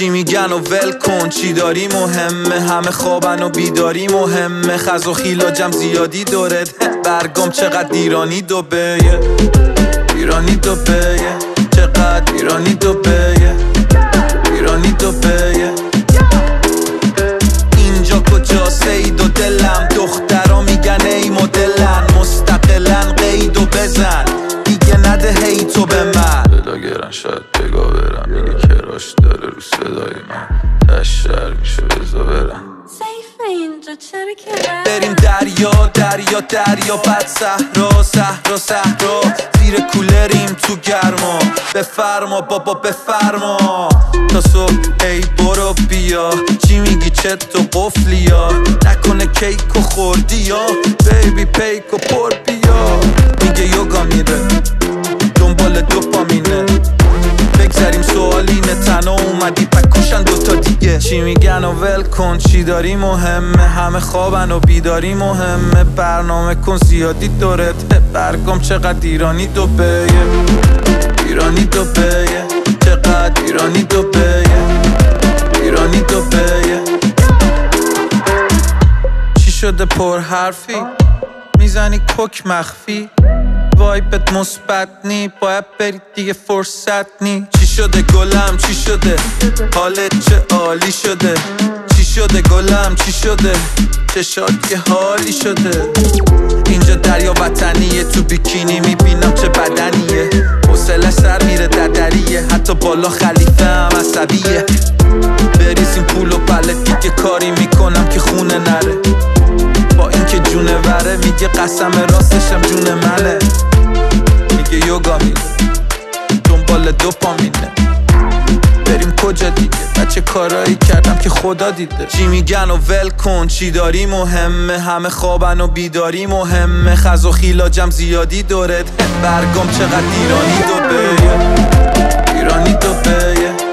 چی میگن و ول کن، چی داری مهمه، همه خوابن و بیداری مهمه، خز و خیلاجم زیادی دورت، برگام چقدر ایرانی دوبه، ایرانی دوبه، چقدر ایرانی دوبه، ایرانی دوبه. اینجا کجا سید و دلم، دخترا میگن ای مدلن، مستقلن قید و بزن، دیگه نده هی تو به من. دلا گرن شاید بگا برم، میگه کراش داره رو صدای من، تشتر میشه بزا برم. اینجا چرا که بریم دریا دریا دریا، بعد صحرا صحرا صحرا، زیر کولریم تو گرما، بفرما بابا بفرما تا صبح. ای برو بیا، چی میگی چت و قفلی یا نکنه کیک و خوردی یا بیبی پیک و پر بیا. میگه یوگا میره دنبال دوپامینه، بگذاریم سوالینه، تنها اومدی پکوشن دوتا دیگه. چی میگن و ول کن، چی داری مهمه، همه خوابن و بیداری مهمه، برنامه کن زیادی دورت، برگام چقدر ایرانی دوبه، ایرانی دوبه، چقدر ایرانی دوبه، ایرانی دوبه. چی شده پر حرفی، میزنی کوک مخفی، وایبت مثبت نی، باید بری دیگه فرصت نی. چی شده گلم چی شده، حالت چه عالی شده، چی شده گلم چی شده، چشات یه حالی شده. اینجا دریا وطنیه، تو بیکینی میبینم چه بدنیه، حوصله سر میره دریه، حتی بالا خلیفه هم عصبیه. بریزیم پول و بله دیگه کاری میکنم که خونه نره، با اینکه جونه وره میگه قسم راستشم جون منه. میگه یوگا میره دنبال دوپامینه، بریم کجا دیگه، بچه کارایی کردم که خدا دیده. چی میگن و ول کن، چی داری مهمه، همه خوابن و بیداری مهمه، خز و خیلاجم زیادی دورت، برگام چقدر ایرانی دوبه، ایرانی دوبه.